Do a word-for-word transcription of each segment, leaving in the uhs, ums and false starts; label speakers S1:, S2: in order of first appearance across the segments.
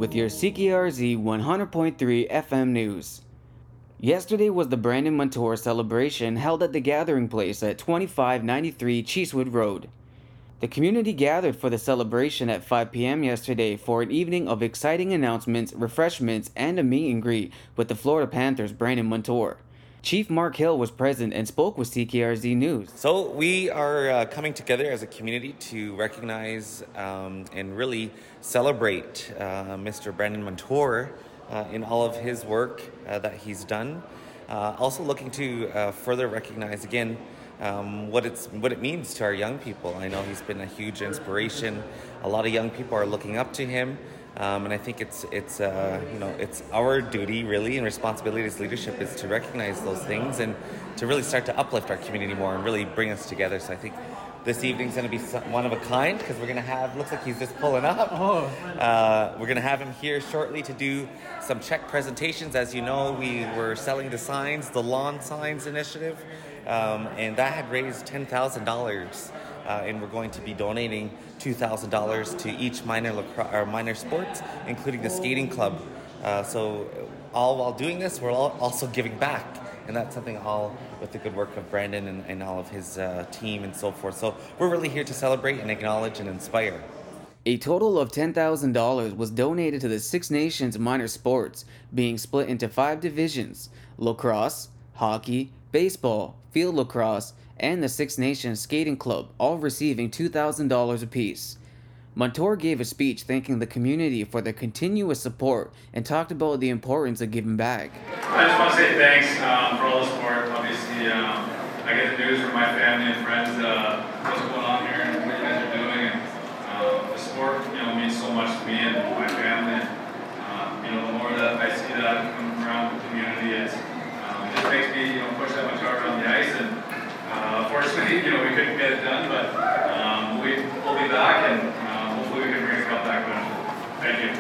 S1: with your C K R Z one hundred point three F M news. Yesterday was the Brandon Montour celebration held at the Gathering Place at twenty-five ninety-three Cheesewood Road. The community gathered for the celebration at five p m yesterday for an evening of exciting announcements, refreshments, and a meet and greet with the Florida Panthers' Brandon Montour. Chief Mark Hill was present and spoke with C K R Z News.
S2: So we are uh, coming together as a community to recognize um, and really celebrate uh, Mister Brandon Montour uh, in all of his work uh, that he's done. Uh, also looking to uh, further recognize again um, what it's what it means to our young people. I know he's been a huge inspiration. A lot of young people are looking up to him. Um, and I think it's it's uh, you know it's our duty really and responsibility as leadership is to recognize those things and to really start to uplift our community more and really bring us together. So I think this evening's going to be one of a kind because we're going to have looks like he's just pulling up.
S3: Oh.
S2: Uh, we're going to have him here shortly to do some check presentations. As you know, we were selling the signs, the lawn signs initiative, um, and that had raised ten thousand dollars. Uh, and we're going to be donating two thousand dollars to each minor lacrosse or minor sports, including the skating club. Uh, so, all while doing this, we're all also giving back, and that's something all with the good work of Brandon and, and all of his uh, team and so forth. So, we're really here to celebrate and acknowledge and inspire.
S1: A total of ten thousand dollars was donated to the Six Nations minor sports, being split into five divisions: lacrosse, hockey, baseball, field lacrosse, and the Six Nations Skating Club, all receiving two thousand dollars apiece. Montour gave a speech thanking the community for their continuous support and talked about the importance of giving back.
S4: I just want to say thanks um, for all the support. Obviously, um, I get the news from my family and friends uh, what's going on here and what you guys are doing. And uh, the support, you know, means so much to me and my family. And, uh, you know, the more that I see that come around the community, it's, um, it just makes me, you know, push that much harder on the ice. And Uh, unfortunately, you know, we couldn't get it done, but um, we, we'll be back and uh, hopefully we can bring a cup back home. Thank you.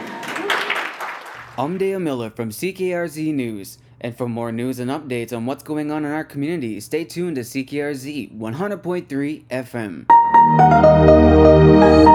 S1: I'm Dale Miller from C K R Z News, and for more news and updates on what's going on in our community, stay tuned to C K R Z one hundred point three F M.